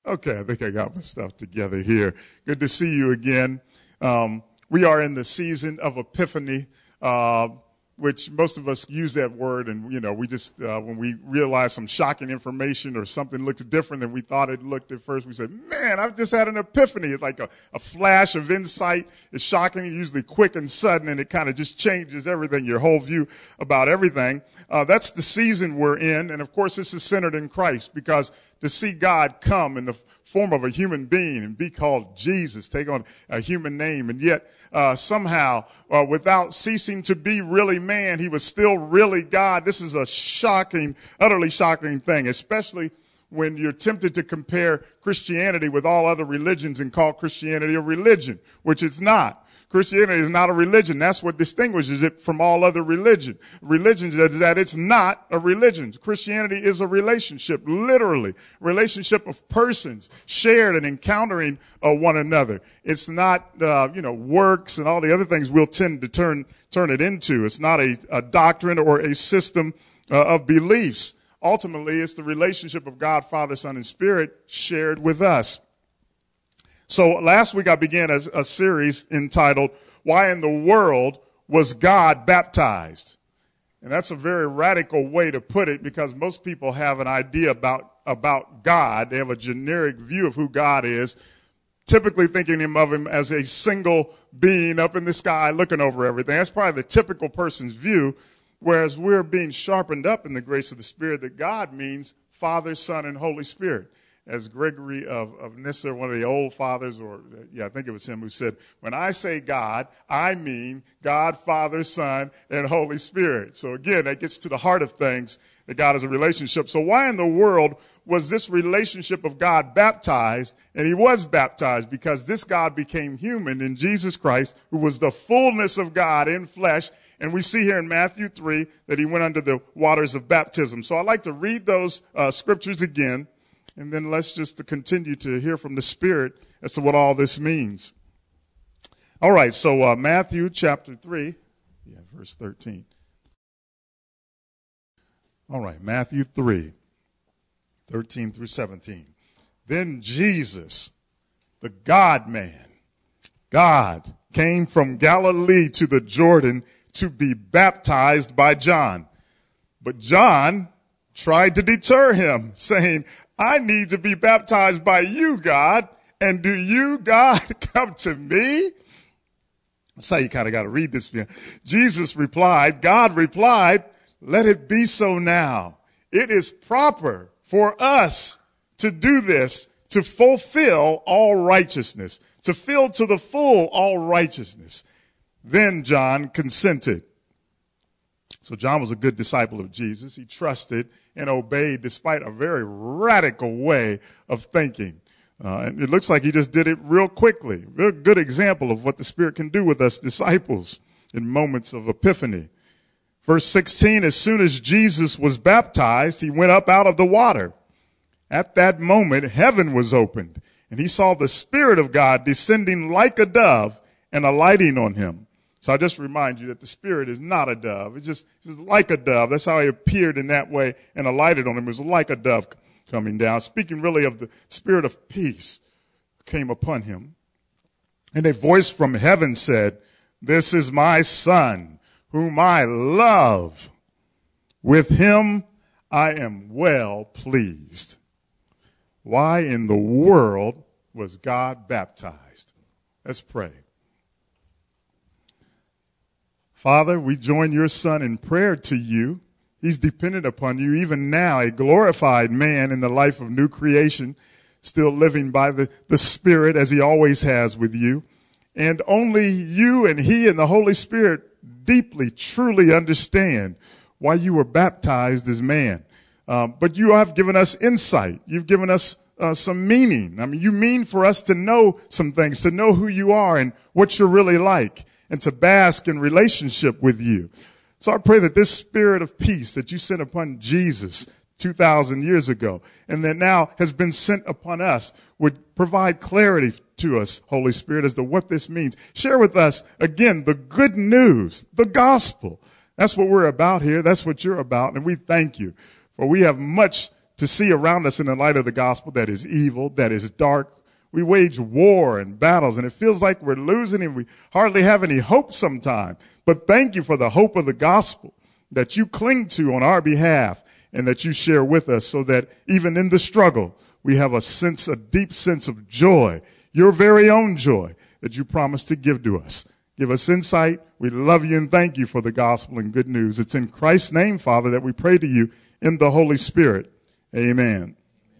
Okay, I think I got my stuff together here. Good to see you again. We are in the season of Epiphany, which most of us use that word, and we just when we realize some shocking information or something looks different than we thought it looked at first, we say, "Man, I've just had an epiphany." It's like a flash of insight. It's shocking, usually quick and sudden, and it kind of just changes everything, your whole view about everything. That's the season we're in, and of course, this is centered in Christ, because to see God come in the form of a human being and be called Jesus, take on a human name, and yet somehow, without ceasing to be really man, he was still really God. This is a shocking, utterly shocking thing, especially when you're tempted to compare Christianity with all other religions and call Christianity a religion, which it's not. Christianity is not a religion. That's what distinguishes it from all other religions, that it's not a religion. Christianity is a relationship, literally, relationship of persons shared and encountering one another. It's not, works and all the other things we'll tend to turn it into. It's not a doctrine or a system of beliefs. Ultimately, it's the relationship of God, Father, Son, and Spirit shared with us. So last week I began a series entitled, "Why in the World Was God Baptized?" And that's a very radical way to put it, because most people have an idea about God. They have a generic view of who God is, typically thinking of him as a single being up in the sky looking over everything. That's probably the typical person's view, whereas we're being sharpened up in the grace of the Spirit that God means Father, Son, and Holy Spirit. As Gregory of Nyssa, one of the old fathers, I think it was him who said, "When I say God, I mean God, Father, Son, and Holy Spirit." So again, that gets to the heart of things, that God is a relationship. So why in the world was this relationship of God baptized? And he was baptized because this God became human in Jesus Christ, who was the fullness of God in flesh. And we see here in Matthew 3 that he went under the waters of baptism. So I'd like to read those scriptures again. And then let's just continue to hear from the Spirit as to what all this means. All right, so Matthew chapter 3, verse 13. All right, Matthew 3, 13 through 17. Then Jesus, the God-man, God, came from Galilee to the Jordan to be baptized by John. But John tried to deter him, saying, "I need to be baptized by you, God, and do you, God, come to me?" That's how you kind of got to read this. God replied, "Let it be so now. It is proper for us to do this, to fulfill all righteousness, to fill to the full all righteousness." Then John consented. So John was a good disciple of Jesus. He trusted and obeyed despite a very radical way of thinking. And it looks like he just did it real quickly. Real good example of what the Spirit can do with us disciples in moments of epiphany. Verse 16, as soon as Jesus was baptized, he went up out of the water. At that moment, heaven was opened, and he saw the Spirit of God descending like a dove and alighting on him. So I just remind you that the Spirit is not a dove. It's just like a dove. That's how he appeared in that way and alighted on him. It was like a dove coming down. Speaking really of the Spirit of peace came upon him. And a voice from heaven said, "This is my Son, whom I love. With him I am well pleased." Why in the world was God baptized? Let's pray. Father, we join your Son in prayer to you. He's dependent upon you even now, a glorified man in the life of new creation, still living by the Spirit as he always has with you. And only you and he and the Holy Spirit deeply, truly understand why you were baptized as man. But you have given us insight. You've given us some meaning. I mean, you mean for us to know some things, to know who you are and what you're really like, and to bask in relationship with you. So I pray that this Spirit of peace that you sent upon Jesus 2,000 years ago and that now has been sent upon us would provide clarity to us, Holy Spirit, as to what this means. Share with us, again, the good news, the gospel. That's what we're about here. That's what you're about. And we thank you, for we have much to see around us in the light of the gospel that is evil, that is dark. We wage war and battles, and it feels like we're losing and we hardly have any hope sometimes. But thank you for the hope of the gospel that you cling to on our behalf and that you share with us, so that even in the struggle, we have a deep sense of joy, your very own joy that you promised to give to us. Give us insight. We love you and thank you for the gospel and good news. It's in Christ's name, Father, that we pray to you in the Holy Spirit. Amen.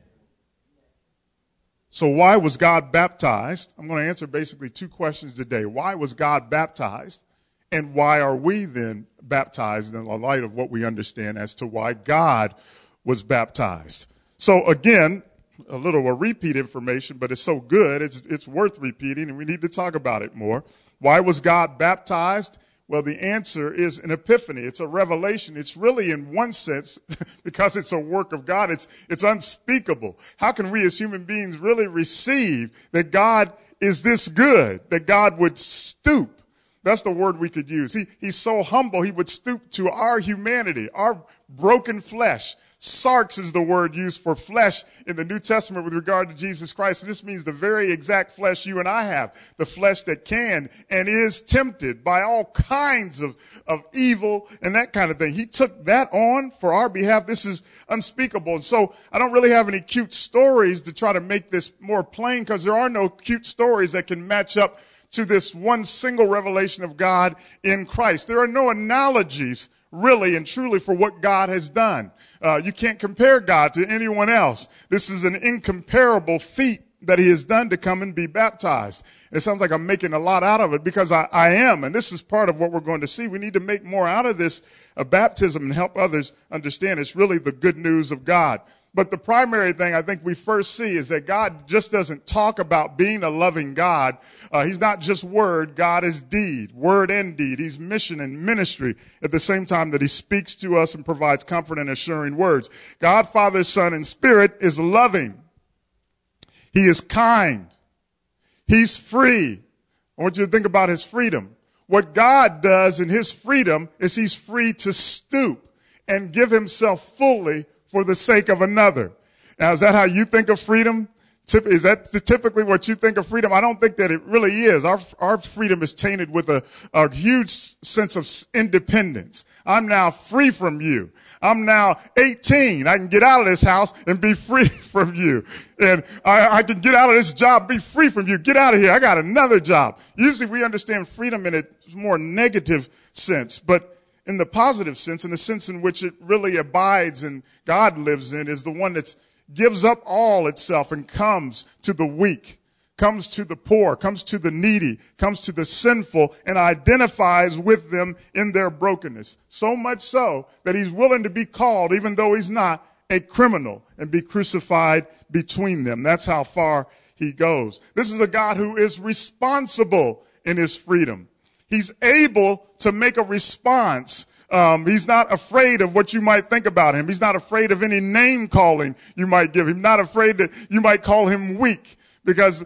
So why was God baptized? I'm going to answer basically two questions today. Why was God baptized? And why are we then baptized in the light of what we understand as to why God was baptized? So again, a repeat information, but it's so good, it's worth repeating, and we need to talk about it more. Why was God baptized? Well, the answer is an epiphany. It's a revelation. It's really, in one sense, because it's a work of God, it's unspeakable. How can we as human beings really receive that God is this good, that God would stoop? That's the word we could use. He's so humble, he would stoop to our humanity, our broken flesh. Sarx is the word used for flesh in the New Testament with regard to Jesus Christ. And this means the very exact flesh you and I have, the flesh that can and is tempted by all kinds of evil and that kind of thing. He took that on for our behalf. This is unspeakable. And so I don't really have any cute stories to try to make this more plain, because there are no cute stories that can match up to this one single revelation of God in Christ. There are no analogies really and truly for what God has done. You can't compare God to anyone else. This is an incomparable feat that he has done to come and be baptized. It sounds like I'm making a lot out of it, because I am, and this is part of what we're going to see. We need to make more out of this baptism and help others understand it's really the good news of God. But the primary thing I think we first see is that God just doesn't talk about being a loving God. He's not just word. God is deed, word and deed. He's mission and ministry at the same time that he speaks to us and provides comfort and assuring words. God, Father, Son, and Spirit is loving. He is kind. He's free. I want you to think about his freedom. What God does in his freedom is he's free to stoop and give himself fully for the sake of another. Now, is that how you think of freedom? Is that typically what you think of freedom? I don't think that it really is. Our freedom is tainted with a huge sense of independence. I'm now free from you. I'm now 18. I can get out of this house and be free from you. And I can get out of this job, be free from you. Get out of here. I got another job. Usually we understand freedom in a more negative sense, but in the positive sense, in the sense in which it really abides and God lives in, is the one that gives up all itself and comes to the weak, comes to the poor, comes to the needy, comes to the sinful, and identifies with them in their brokenness. So much so that he's willing to be called, even though he's not, a criminal, and be crucified between them. That's how far he goes. This is a God who is responsible in his freedom. He's able to make a response. He's not afraid of what you might think about him. He's not afraid of any name calling you might give him. Not afraid that you might call him weak, because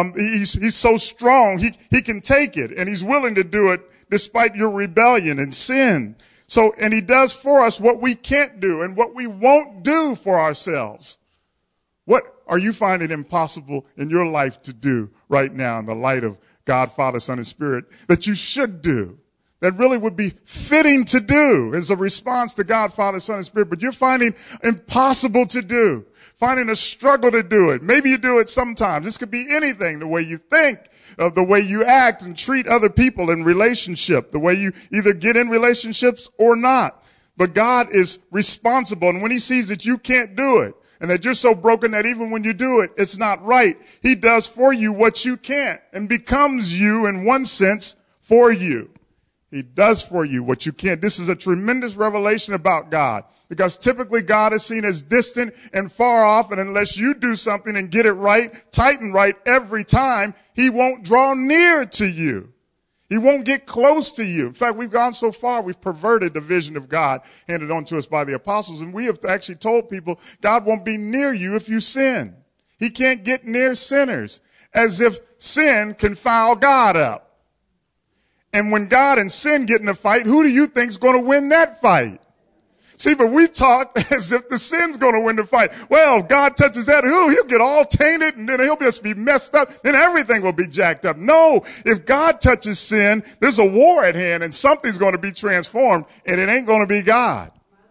he's so strong. He can take it, and he's willing to do it despite your rebellion and sin. So, and he does for us what we can't do and what we won't do for ourselves. What are you finding impossible in your life to do right now in the light of God, Father, Son, and Spirit that you should do, that really would be fitting to do as a response to God, Father, Son, and Spirit, but you're finding impossible to do, finding a struggle to do it? Maybe you do it sometimes. This could be anything, the way you think, the way you act and treat other people in relationship, the way you either get in relationships or not. But God is responsible, and when he sees that you can't do it, and that you're so broken that even when you do it, it's not right, he does for you what you can't and becomes you in one sense for you. He does for you what you can't. This is a tremendous revelation about God, because typically God is seen as distant and far off, and unless you do something and get it right, tight and right every time, he won't draw near to you. He won't get close to you. In fact, we've gone so far, we've perverted the vision of God handed on to us by the apostles. And we have actually told people God won't be near you if you sin. He can't get near sinners, as if sin can foul God up. And when God and sin get in a fight, who do you think is going to win that fight? See, but we talk as if the sin's going to win the fight. Well, if God touches that, he'll get all tainted and then he'll just be messed up and everything will be jacked up. No, if God touches sin, there's a war at hand and something's going to be transformed and it ain't going to be God.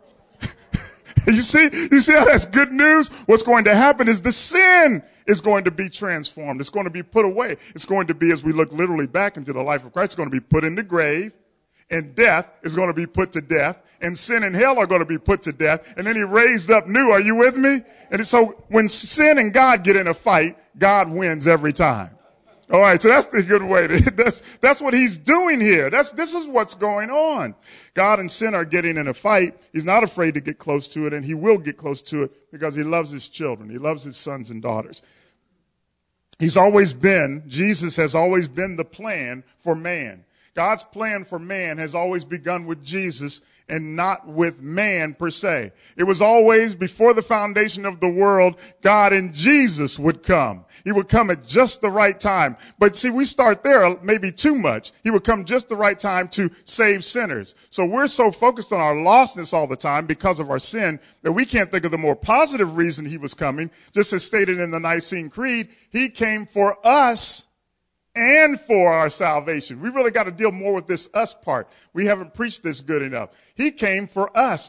You see how that's good news? What's going to happen is the sin is going to be transformed. It's going to be put away. It's going to be, as we look literally back into the life of Christ, it's going to be put in the grave, and death is going to be put to death, and sin and hell are going to be put to death, and then he raised up new. Are you with me? And so when sin and God get in a fight, God wins every time. All right, so that's the good way. That's what he's doing here. This is what's going on. God and sin are getting in a fight. He's not afraid to get close to it, and he will get close to it because he loves his children. He loves his sons and daughters. Jesus has always been the plan for man. God's plan for man has always begun with Jesus and not with man per se. It was always before the foundation of the world, God and Jesus would come. He would come at just the right time. But see, we start there maybe too much. He would come just the right time to save sinners. So we're so focused on our lostness all the time because of our sin that we can't think of the more positive reason he was coming. Just as stated in the Nicene Creed, he came for us and for our salvation. We really got to deal more with this us part. We haven't preached this good enough. He came for us.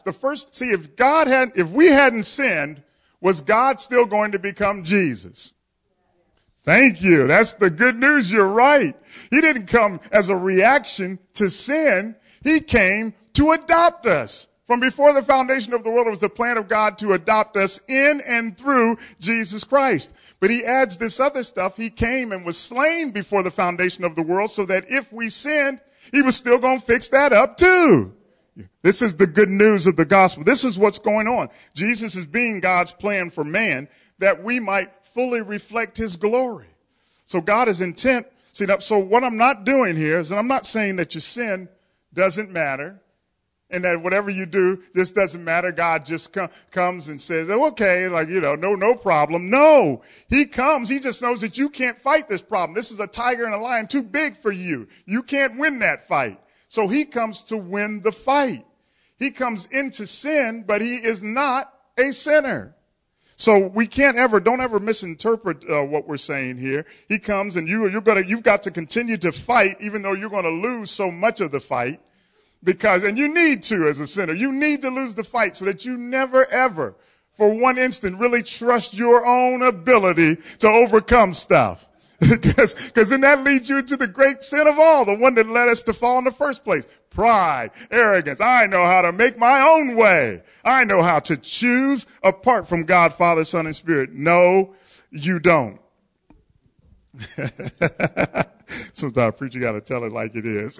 If we hadn't sinned, was God still going to become Jesus? Thank you. That's the good news. You're right. He didn't come as a reaction to sin. He came to adopt us. From before the foundation of the world, it was the plan of God to adopt us in and through Jesus Christ. But he adds this other stuff. He came and was slain before the foundation of the world so that if we sinned, he was still going to fix that up too. This is the good news of the gospel. This is what's going on. Jesus is being God's plan for man that we might fully reflect his glory. So God is intent. So what I'm not doing here is, and I'm not saying that your sin doesn't matter, and that whatever you do, this doesn't matter. God just comes and says, oh, okay, no problem. No, he comes. He just knows that you can't fight this problem. This is a tiger and a lion too big for you. You can't win that fight. So he comes to win the fight. He comes into sin, but he is not a sinner. So we don't ever misinterpret what we're saying here. He comes and you've got to continue to fight, even though you're going to lose so much of the fight. And you need to as a sinner. You need to lose the fight so that you never ever, for one instant, really trust your own ability to overcome stuff. Because then that leads you to the great sin of all, the one that led us to fall in the first place. Pride, arrogance. I know how to make my own way. I know how to choose apart from God, Father, Son, and Spirit. No, you don't. Sometimes preacher got to tell it like it is.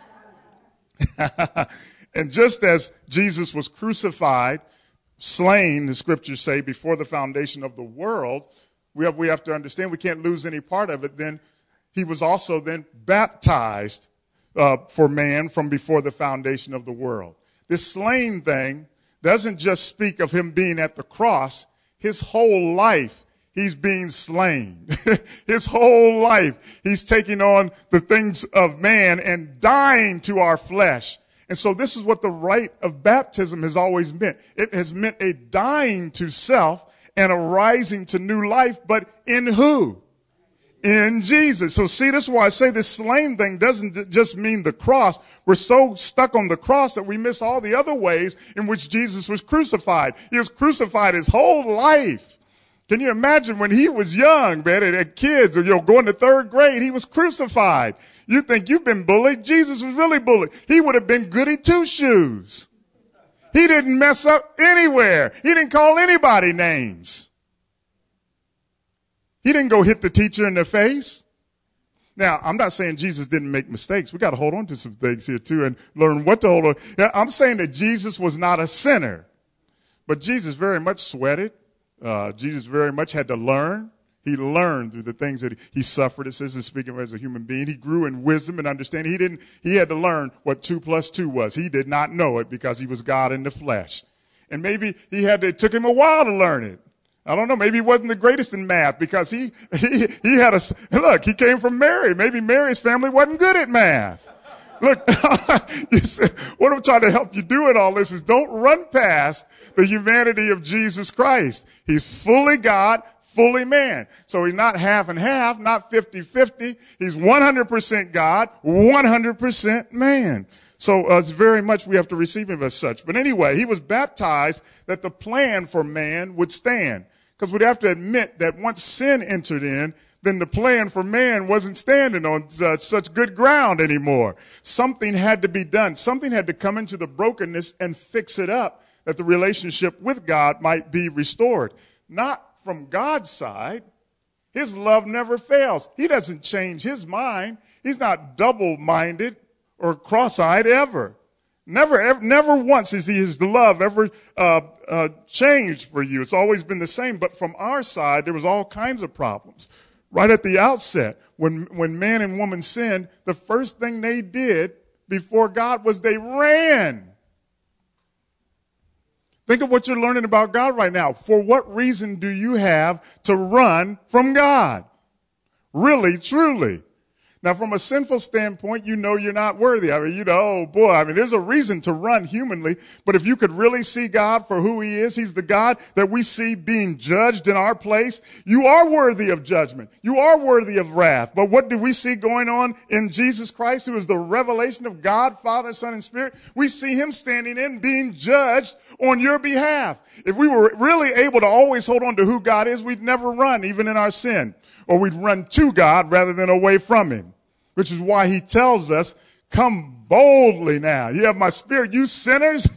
And just as Jesus was crucified, slain, the scriptures say, before the foundation of the world, we have to understand we can't lose any part of it. Then he was also then baptized for man from before the foundation of the world. This slain thing doesn't just speak of him being at the cross. His whole life, he's being slain. His whole life, he's taking on the things of man and dying to our flesh. And so this is what the rite of baptism has always meant. It has meant a dying to self and a rising to new life, but in who? In Jesus. So see, this is why I say this slain thing doesn't just mean the cross. We're so stuck on the cross that we miss all the other ways in which Jesus was crucified. He was crucified his whole life. Can you imagine when he was young, man, and kids, or going to third grade, he was crucified. You think you've been bullied? Jesus was really bullied. He would have been goody two-shoes. He didn't mess up anywhere. He didn't call anybody names. He didn't go hit the teacher in the face. Now, I'm not saying Jesus didn't make mistakes. We got to hold on to some things here too and learn what to hold on. I'm saying that Jesus was not a sinner, but Jesus very much sweated. Jesus very much had to learn. He learned through the things that he suffered. It says, speaking as a human being, he grew in wisdom and understanding. He had to learn what 2 + 2 was. He did not know it because he was God in the flesh. And maybe it took him a while to learn it. I don't know. Maybe he wasn't the greatest in math because he came from Mary. Maybe Mary's family wasn't good at math. Look, you said, what I'm trying to help you do in all this is don't run past the humanity of Jesus Christ. He's fully God, fully man. So he's not half and half, not 50-50. He's 100% God, 100% man. So it's very much we have to receive him as such. But anyway, he was baptized that the plan for man would stand. Because we'd have to admit that once sin entered in, then the plan for man wasn't standing on such good ground anymore. Something had to be done. Something had to come into the brokenness and fix it up, that the relationship with God might be restored. Not from God's side. His love never fails. He doesn't change his mind. He's not double-minded or cross-eyed ever. Never once is his love ever changed for you. It's always been the same. But from our side, there was all kinds of problems. Right at the outset, when man and woman sinned, the first thing they did before God was they ran. Think of what you're learning about God right now. For what reason do you have to run from God? Really, truly. Now, from a sinful standpoint, you know you're not worthy. I mean, oh boy, there's a reason to run humanly. But if you could really see God for who he is, he's the God that we see being judged in our place. You are worthy of judgment. You are worthy of wrath. But what do we see going on in Jesus Christ, who is the revelation of God, Father, Son, and Spirit? We see him standing in, being judged on your behalf. If we were really able to always hold on to who God is, we'd never run, even in our sin. Or we'd run to God rather than away from him. Which is why he tells us, come boldly now. You have my spirit, you sinners,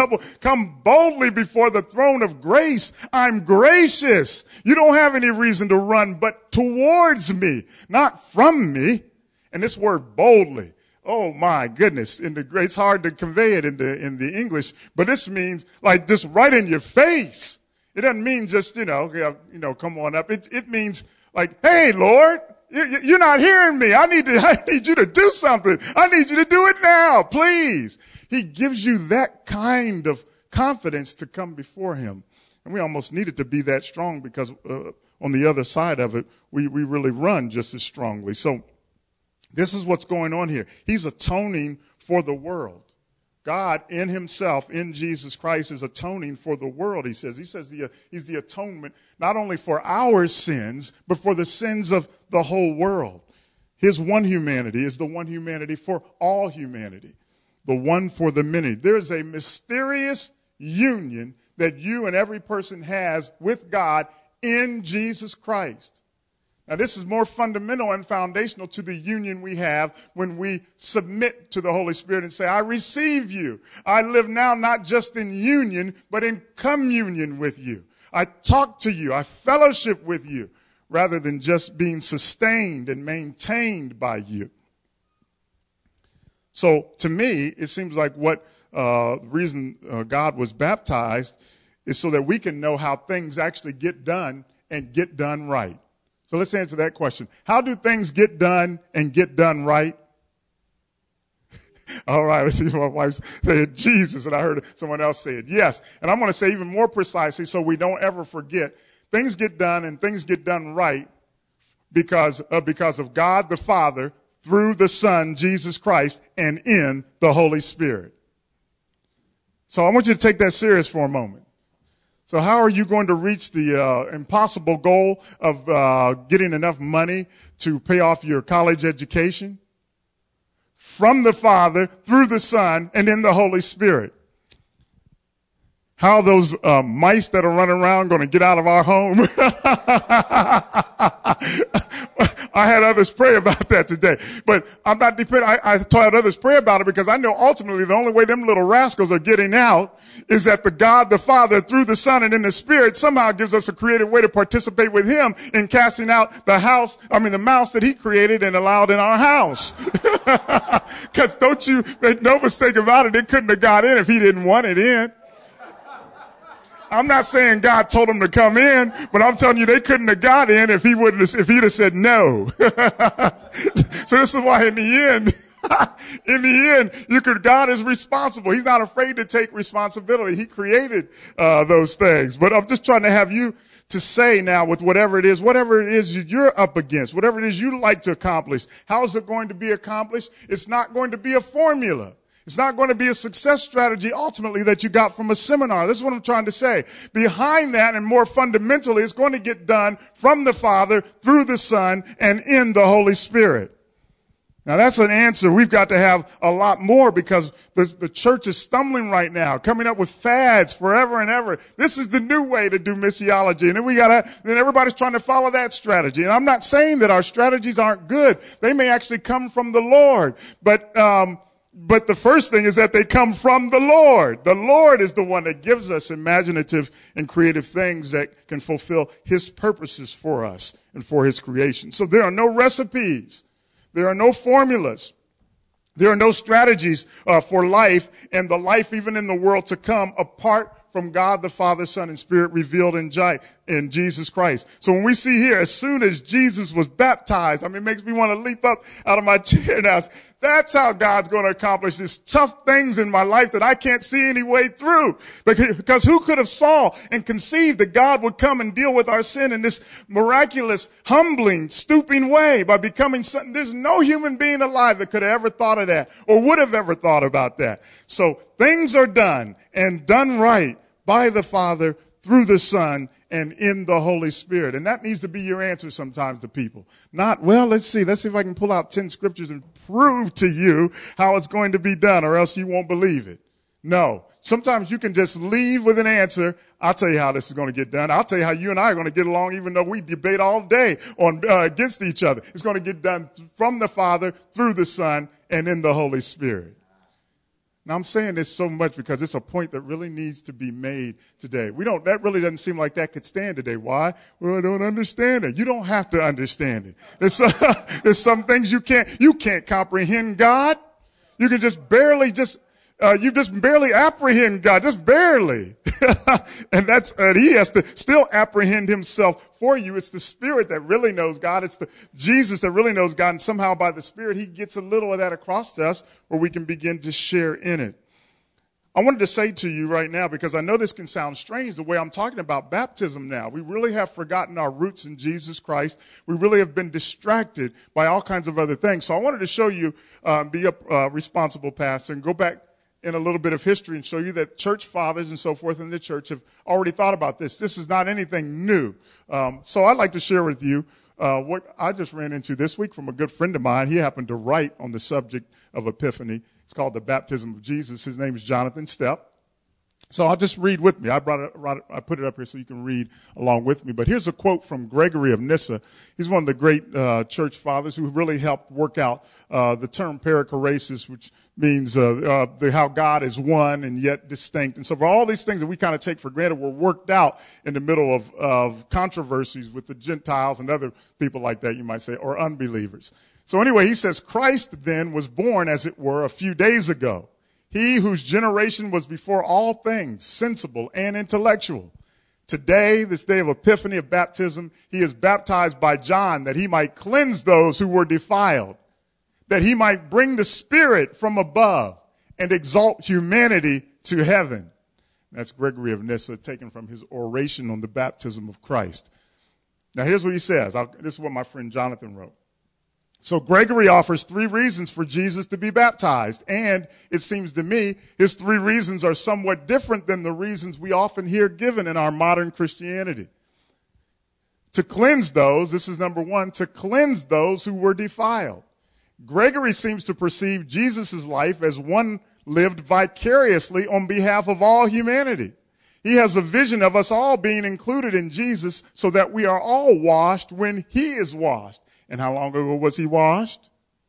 come boldly before the throne of grace. I'm gracious. You don't have any reason to run, but towards me, not from me. And this word boldly, oh my goodness, it's hard to convey it in the English, but this means like just right in your face. It doesn't mean just, come on up. It means like, hey, Lord, you're not hearing me. I need you to do something. I need you to do it now, please. He gives you that kind of confidence to come before him. And we almost need it to be that strong because on the other side of it, we really run just as strongly. So this is what's going on here. He's atoning for the world. God in himself, in Jesus Christ, is atoning for the world, he says. He says he's the atonement not only for our sins, but for the sins of the whole world. His one humanity is the one humanity for all humanity, the one for the many. There's a mysterious union that you and every person has with God in Jesus Christ. Now, this is more fundamental and foundational to the union we have when we submit to the Holy Spirit and say, I receive you. I live now not just in union, but in communion with you. I talk to you. I fellowship with you rather than just being sustained and maintained by you. So to me, it seems like what the reason God was baptized is so that we can know how things actually get done and get done right. So let's answer that question. How do things get done and get done right? All right, let's see. My wife said Jesus, and I heard someone else say it. Yes, and I'm going to say even more precisely so we don't ever forget. Things get done and things get done right because of God the Father through the Son, Jesus Christ, and in the Holy Spirit. So I want you to take that serious for a moment. So how are you going to reach the impossible goal of getting enough money to pay off your college education? From the Father, through the Son, and in the Holy Spirit. How are those mice that are running around going to get out of our home? I had others pray about that today. But I'm not depending. I had others pray about it because I know ultimately the only way them little rascals are getting out is that the God, the Father, through the Son and in the Spirit somehow gives us a creative way to participate with him in casting out the mouse that he created and allowed in our house. Because don't you make no mistake about it, it couldn't have got in if he didn't want it in. I'm not saying God told them to come in, but I'm telling you they couldn't have got in if he'd have said no. So this is why in the end, In the end, God is responsible. He's not afraid to take responsibility. He created those things. But I'm just trying to have you to say now with whatever it is you're up against, whatever it is you'd like to accomplish, how is it going to be accomplished? It's not going to be a formula. It's not going to be a success strategy ultimately that you got from a seminar. This is what I'm trying to say. Behind that and more fundamentally, it's going to get done from the Father, through the Son, and in the Holy Spirit. Now that's an answer. We've got to have a lot more because the church is stumbling right now, coming up with fads forever and ever. This is the new way to do missiology. And then everybody's trying to follow that strategy. And I'm not saying that our strategies aren't good. They may actually come from the Lord. But the first thing is that they come from the Lord. The Lord is the one that gives us imaginative and creative things that can fulfill his purposes for us and for his creation. So there are no recipes. There are no formulas. There are no strategies for life and the life even in the world to come apart from God the Father, Son, and Spirit revealed in Jesus Christ. So when we see here, as soon as Jesus was baptized, it makes me want to leap up out of my chair now. That's how God's going to accomplish these tough things in my life that I can't see any way through. Because who could have saw and conceived that God would come and deal with our sin in this miraculous, humbling, stooping way by becoming something? There's no human being alive that could have ever thought of that or would have ever thought about that. So things are done and done right by the Father, through the Son, and in the Holy Spirit. And that needs to be your answer sometimes to people. Not, well, let's see if I can pull out 10 scriptures and prove to you how it's going to be done, or else you won't believe it. No. Sometimes you can just leave with an answer. I'll tell you how this is going to get done. I'll tell you how you and I are going to get along, even though we debate all day against each other. It's going to get done from the Father, through the Son, and in the Holy Spirit. Now, I'm saying this so much because it's a point that really needs to be made today. That really doesn't seem like that could stand today. Why? Well, I don't understand it. You don't have to understand it. There's some things you can't comprehend God. You can just barely apprehend God, just barely. And he has to still apprehend himself for you. It's the Spirit that really knows God. It's the Jesus that really knows God. And somehow by the Spirit, he gets a little of that across to us where we can begin to share in it. I wanted to say to you right now, because I know this can sound strange the way I'm talking about baptism now. We really have forgotten our roots in Jesus Christ. We really have been distracted by all kinds of other things. So I wanted to show you, be a responsible pastor and go back in a little bit of history and show you that church fathers and so forth in the church have already thought about this. This is not anything new. So I'd like to share with you what I just ran into this week from a good friend of mine. He happened to write on the subject of Epiphany. It's called The Baptism of Jesus. His name is Jonathan Stepp. So I'll just read with me. I put it up here so you can read along with me. But here's a quote from Gregory of Nyssa. He's one of the great church fathers who really helped work out the term perichoresis, which means how God is one and yet distinct. And so for all these things that we kind of take for granted were worked out in the middle of controversies with the Gentiles and other people like that, you might say, or unbelievers. So anyway, he says, Christ then was born, as it were, a few days ago. He whose generation was before all things, sensible and intellectual. Today, this day of Epiphany, of baptism, he is baptized by John that he might cleanse those who were defiled, that he might bring the Spirit from above and exalt humanity to heaven. That's Gregory of Nyssa, taken from his oration on the baptism of Christ. Now, here's what he says. This is what my friend Jonathan wrote. So Gregory offers 3 reasons for Jesus to be baptized. And it seems to me his 3 reasons are somewhat different than the reasons we often hear given in our modern Christianity. To cleanse those, this is number 1, to cleanse those who were defiled. Gregory seems to perceive Jesus' life as one lived vicariously on behalf of all humanity. He has a vision of us all being included in Jesus so that we are all washed when he is washed. And how long ago was he washed?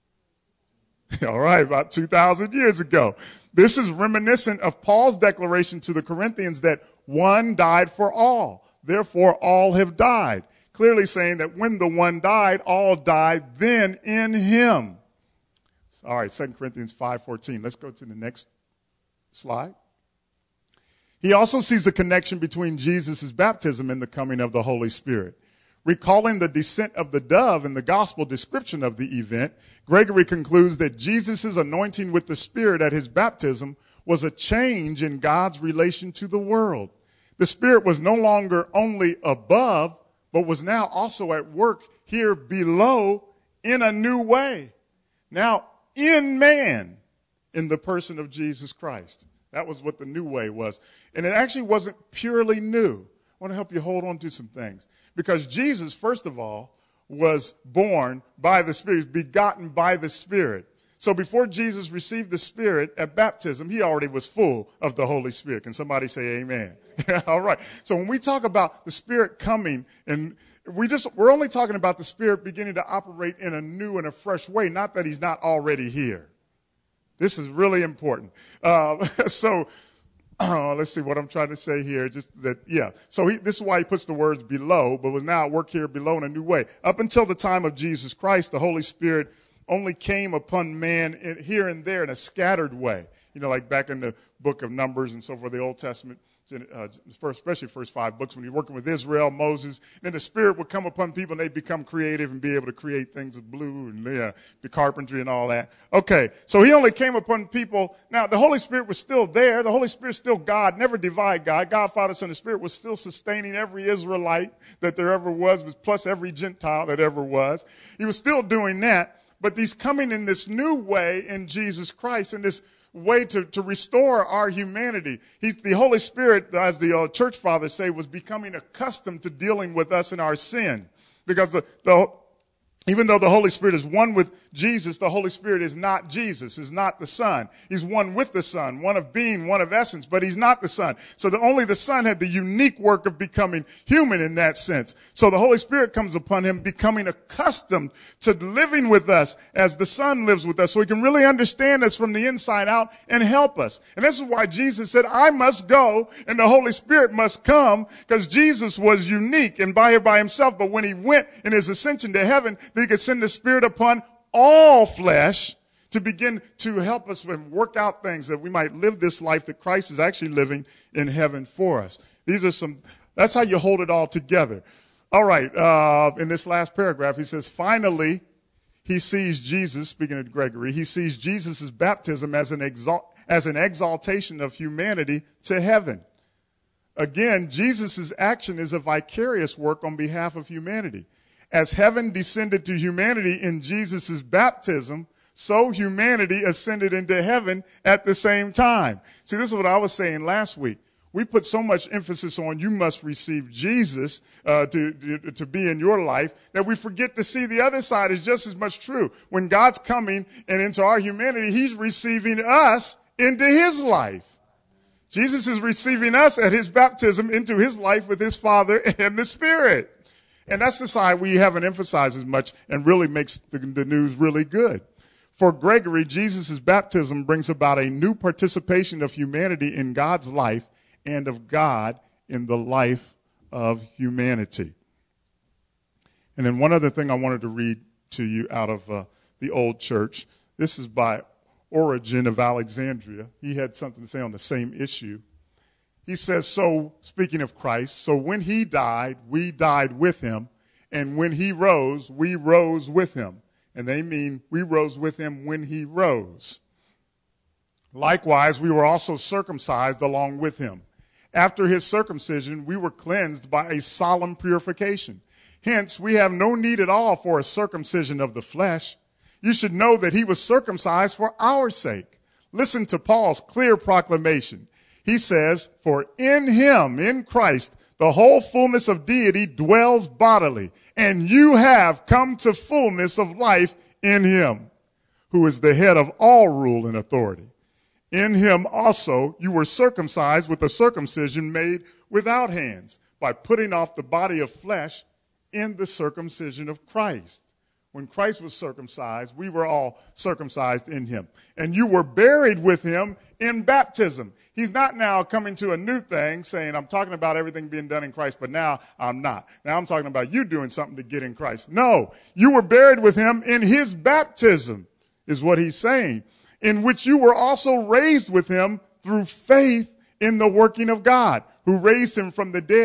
All right, about 2,000 years ago. This is reminiscent of Paul's declaration to the Corinthians that one died for all. Therefore, all have died. Clearly saying that when the one died, all died then in him. All right, 2 Corinthians 5:14. Let's go to the next slide. He also sees a connection between Jesus' baptism and the coming of the Holy Spirit. Recalling the descent of the dove in the gospel description of the event, Gregory concludes that Jesus' anointing with the Spirit at his baptism was a change in God's relation to the world. The Spirit was no longer only above, but was now also at work here below in a new way. Now, in man, in the person of Jesus Christ. That was what the new way was. And it actually wasn't purely new. I want to help you hold on to some things. Because Jesus, first of all, was born by the Spirit, begotten by the Spirit. So before Jesus received the Spirit at baptism, he already was full of the Holy Spirit. Can somebody say amen? All right. So when we talk about the Spirit coming, and we're only talking about the Spirit beginning to operate in a new and a fresh way, not that he's not already here. This is really important. Let's see what I'm trying to say here. So this is why he puts the words below, but was now at work here below in a new way. Up until the time of Jesus Christ, the Holy Spirit only came upon man here and there in a scattered way. You know, like back in the book of Numbers and so forth, the Old Testament, especially the first 5 books, when you're working with Israel, Moses, then the Spirit would come upon people and they'd become creative and be able to create things of blue and the carpentry and all that. Okay, so he only came upon people. Now, the Holy Spirit was still there. The Holy Spirit still God, never divide God. God, Father, Son, and Spirit was still sustaining every Israelite that there ever was, plus every Gentile that ever was. He was still doing that, but he's coming in this new way in Jesus Christ, in this way to restore our humanity. The Holy Spirit, as the church fathers say, was becoming accustomed to dealing with us in our sin. Because even though the Holy Spirit is one with Jesus, the Holy Spirit is not Jesus, is not the Son. He's one with the Son, one of being, one of essence, but he's not the Son. So only the Son had the unique work of becoming human in that sense. So the Holy Spirit comes upon him, becoming accustomed to living with us as the Son lives with us, so he can really understand us from the inside out and help us. And this is why Jesus said, I must go and the Holy Spirit must come, because Jesus was unique and by himself. But when he went in his ascension to heaven, he could send the Spirit upon all flesh to begin to help us and work out things that we might live this life that Christ is actually living in heaven for us. That's how you hold it all together. All right. In this last paragraph, he says, finally, he sees Jesus, speaking of Gregory, he sees Jesus' baptism as an exaltation of humanity to heaven. Again, Jesus' action is a vicarious work on behalf of humanity. As heaven descended to humanity in Jesus' baptism, so humanity ascended into heaven at the same time. See, this is what I was saying last week. We put so much emphasis on you must receive Jesus to be in your life that we forget to see the other side is just as much true. When God's coming and into our humanity, he's receiving us into his life. Jesus is receiving us at his baptism into his life with his Father and the Spirit. And that's the side we haven't emphasized as much and really makes the news really good. For Gregory, Jesus' baptism brings about a new participation of humanity in God's life and of God in the life of humanity. And then one other thing I wanted to read to you out of the old church. This is by Origen of Alexandria. He had something to say on the same issue. He says, so, speaking of Christ, so when he died, we died with him. And when he rose, we rose with him. And they mean we rose with him when he rose. Likewise, we were also circumcised along with him. After his circumcision, we were cleansed by a solemn purification. Hence, we have no need at all for a circumcision of the flesh. You should know that he was circumcised for our sake. Listen to Paul's clear proclamation. He says, for in him, in Christ, the whole fullness of deity dwells bodily, and you have come to fullness of life in him, who is the head of all rule and authority. In him also you were circumcised with a circumcision made without hands, by putting off the body of flesh in the circumcision of Christ. When Christ was circumcised, we were all circumcised in him. And you were buried with him in baptism. He's not now coming to a new thing saying, I'm talking about everything being done in Christ, but now I'm not. Now I'm talking about you doing something to get in Christ. No, you were buried with him in his baptism, is what he's saying, in which you were also raised with him through faith in the working of God, who raised him from the dead.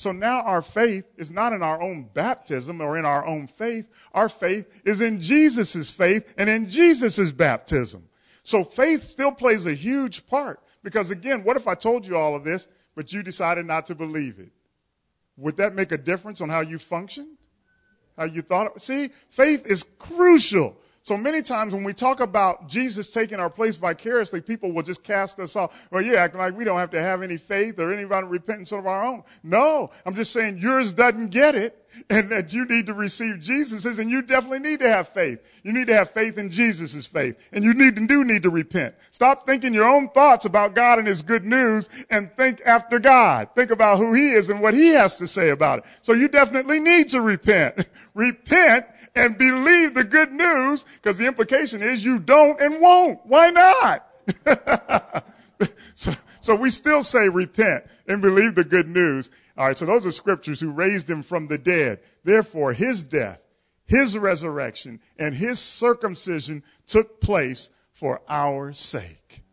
So now our faith is not in our own baptism or in our own faith. Our faith is in Jesus' faith and in Jesus' baptism. So faith still plays a huge part. Because again, what if I told you all of this, but you decided not to believe it? Would that make a difference on how you functioned? How you thought? See, faith is crucial. So many times when we talk about Jesus taking our place vicariously, people will just cast us off. Well, you're acting like we don't have to have any faith or any repentance of our own. No, I'm just saying yours doesn't get it, and that you need to receive Jesus's, and you definitely need to have faith. You need to have faith in Jesus's faith, and you do need to repent. Stop thinking your own thoughts about God and his good news and think after God. Think about who he is and what he has to say about it. So you definitely need to repent. Repent and believe the good news, because the implication is you don't and won't. Why not? So we still say repent and believe the good news. All right, so those are scriptures who raised him from the dead. Therefore, his death, his resurrection, and his circumcision took place for our sake.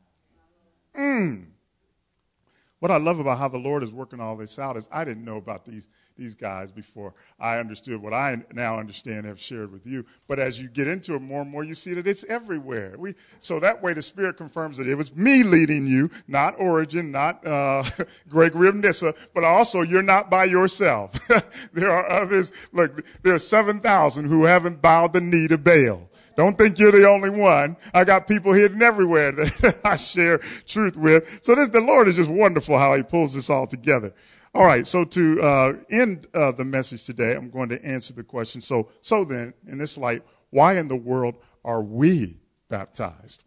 What I love about how the Lord is working all this out is I didn't know about these guys before I understood what I now understand and have shared with you. But as you get into it more and more, you see that it's everywhere. So that way the Spirit confirms that it was me leading you, not Origen, not Gregory of Nyssa, but also you're not by yourself. There are others. Look, there are 7,000 who haven't bowed the knee to Baal. Don't think you're the only one. I got people hidden everywhere that I share truth with. So the Lord is just wonderful how he pulls this all together. All right, so to end the message today, I'm going to answer the question. So then, in this light, why in the world are we baptized?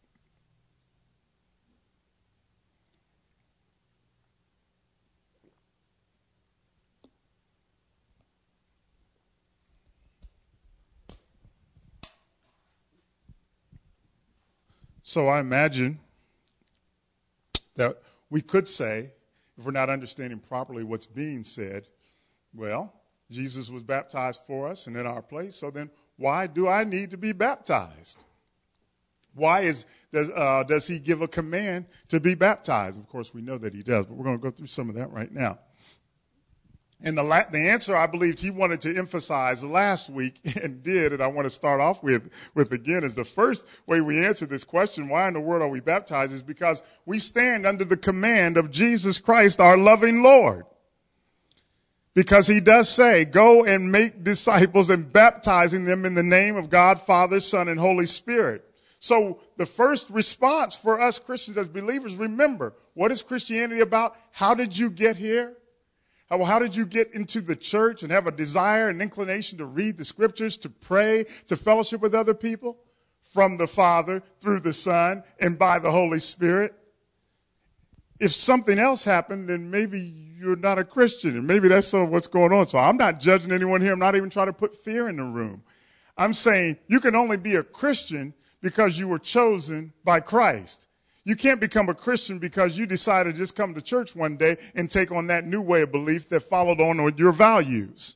So I imagine that we could say, if we're not understanding properly what's being said, well, Jesus was baptized for us and in our place, so then why do I need to be baptized? Why does he give a command to be baptized? Of course, we know that he does, but we're going to go through some of that right now. And the answer I believed he wanted to emphasize last week and did, and I want to start off with again, is the first way we answer this question, why in the world are we baptized, is because we stand under the command of Jesus Christ, our loving Lord. Because he does say, go and make disciples and baptizing them in the name of God, Father, Son, and Holy Spirit. So the first response for us Christians as believers, remember, what is Christianity about? How did you get here? How did you get into the church and have a desire and inclination to read the scriptures, to pray, to fellowship with other people? From the Father, through the Son, and by the Holy Spirit. If something else happened, then maybe you're not a Christian, and maybe that's some of what's going on. So I'm not judging anyone here. I'm not even trying to put fear in the room. I'm saying you can only be a Christian because you were chosen by Christ. You can't become a Christian because you decided to just come to church one day and take on that new way of belief that followed on with your values.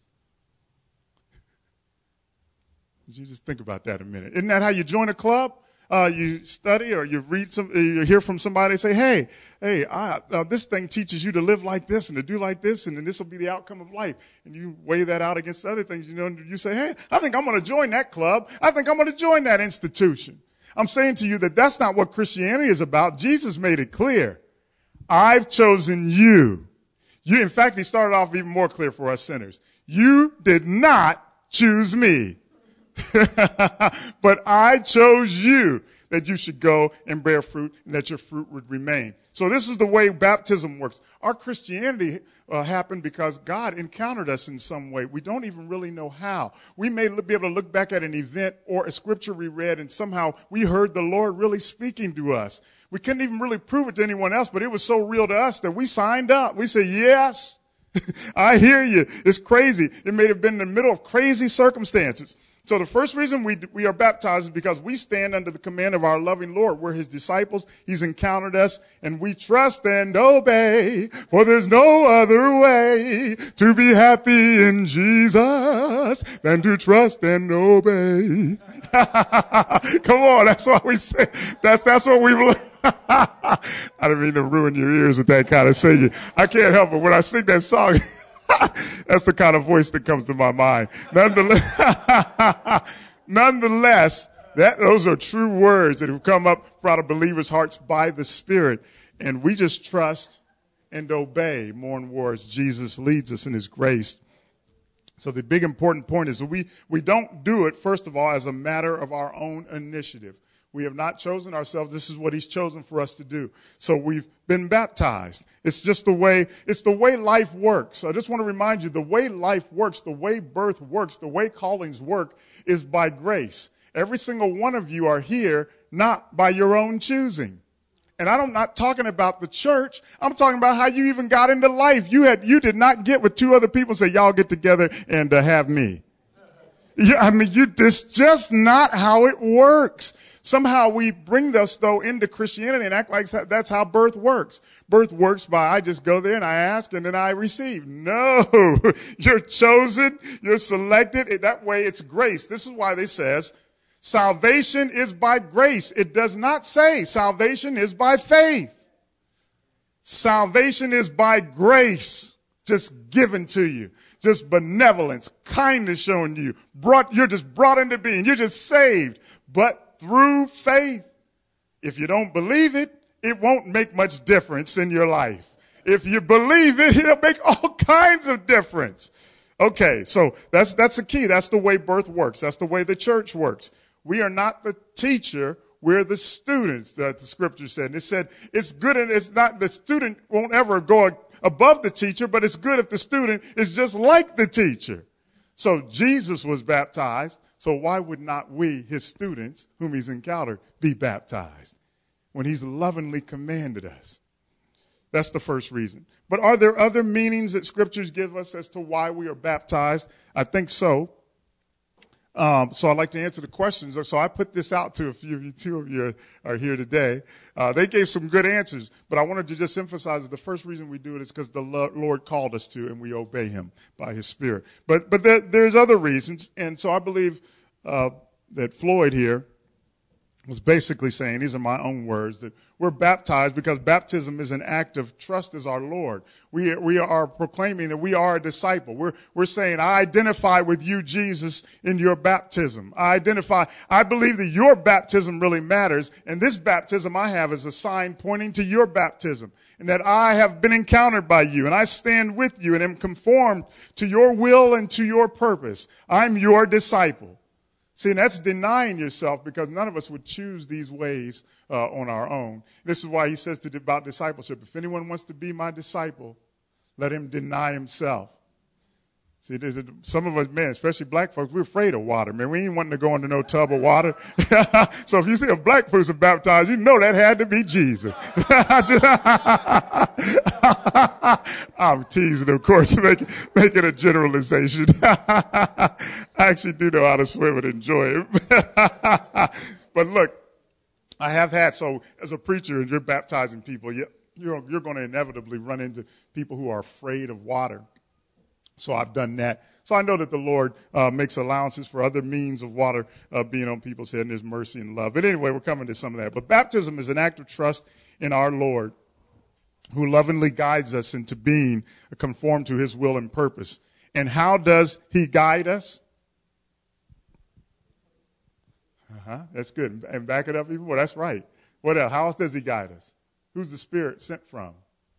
You just think about that a minute. Isn't that how you join a club? You study or you read you hear from somebody say, hey, this thing teaches you to live like this and to do like this, and then this will be the outcome of life. And you weigh that out against other things, and you say, hey, I think I'm going to join that club. I think I'm going to join that institution. I'm saying to you that that's not what Christianity is about. Jesus made it clear. I've chosen you. In fact, he started off even more clear for us sinners. You did not choose me. But I chose you that you should go and bear fruit and that your fruit would remain. So this is the way baptism works. Our Christianity happened because God encountered us in some way. We don't even really know how. We may be able to look back at an event or a scripture we read and somehow we heard the Lord really speaking to us. We couldn't even really prove it to anyone else, but it was so real to us that we signed up. We said, yes, I hear you. It's crazy. It may have been in the middle of crazy circumstances. So the first reason we are baptized is because we stand under the command of our loving Lord. We're his disciples. He's encountered us, and we trust and obey, for there's no other way to be happy in Jesus than to trust and obey. Come on, that's what we say. That's what we've learned. I didn't mean to ruin your ears with that kind of singing. I can't help it. When I sing that song, That's the kind of voice that comes to my mind. Nonetheless, those are true words that have come up out of believers' hearts by the Spirit. And we just trust and obey more and more as Jesus leads us in his grace. So the big important point is that we don't do it, first of all, as a matter of our own initiative. We have not chosen ourselves. This is what he's chosen for us to do. So we've been baptized. It's the way life works. I just want to remind you, the way life works, the way birth works, the way callings work is by grace. Every single one of you are here not by your own choosing. And I'm not talking about the church. I'm talking about how you even got into life. You did not get with two other people and say, y'all get together and have me. It's just not how it works. Somehow we bring this, though, into Christianity and act like that's how birth works. Birth works by I just go there and I ask and then I receive. No, you're chosen, you're selected. That way it's grace. This is why they says salvation is by grace. It does not say salvation is by faith. Salvation is by grace, just given to you. Just benevolence, kindness shown to you. You're just brought into being. You're just saved. But through faith, if you don't believe it, it won't make much difference in your life. If you believe it, it'll make all kinds of difference. Okay, so that's the key. That's the way birth works. That's the way the church works. We are not the teacher. We're the students, that the scripture said. And it said it's good and it's not, the student won't ever go above the teacher, but it's good if the student is just like the teacher. So Jesus was baptized. So why would not we, his students, whom he's encountered, be baptized when he's lovingly commanded us? That's the first reason. But are there other meanings that scriptures give us as to why we are baptized? I think so. So I'd like to answer the questions. So I put this out to a few of you, two of you are here today. They gave some good answers, but I wanted to just emphasize that the first reason we do it is because the Lord called us to, and we obey him by his Spirit. But there's other reasons, and so I believe that Floyd here was basically saying, these are my own words, that we're baptized because baptism is an act of trust as our Lord. We are proclaiming that we are a disciple. We're saying, I identify with you, Jesus, in your baptism. I believe that your baptism really matters, and this baptism I have is a sign pointing to your baptism, and that I have been encountered by you, and I stand with you and am conformed to your will and to your purpose. I'm your disciple. See, and that's denying yourself, because none of us would choose these ways on our own. This is why he says about discipleship, if anyone wants to be my disciple, let him deny himself. See, some of us, man, especially black folks, we're afraid of water, man. We ain't wanting to go into no tub of water. So if you see a black person baptized, you know that had to be Jesus. I'm teasing, of course, making a generalization. I actually do know how to swim and enjoy it. But look, I have had, so as a preacher and you're baptizing people, you're going to inevitably run into people who are afraid of water. So I've done that. So I know that the Lord makes allowances for other means of water being on people's head, and there's mercy and love. But anyway, we're coming to some of that. But baptism is an act of trust in our Lord, who lovingly guides us into being conformed to his will and purpose. And how does he guide us? That's good. And back it up even more. That's right. What else? How else does he guide us? Who's the Spirit sent from?